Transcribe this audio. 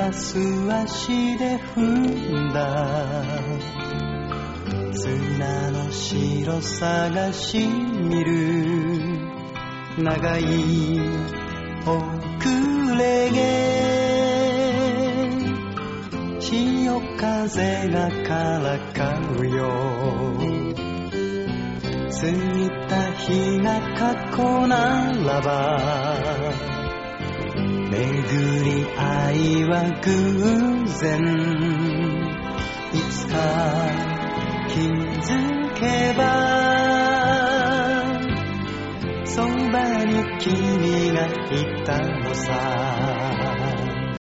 素足で踏んだ砂の白探し見る長い遅れ毛潮風がからかうよ過ぎた日が過去ならば巡り合いは偶然いつか気づけばそばに君がいたのさ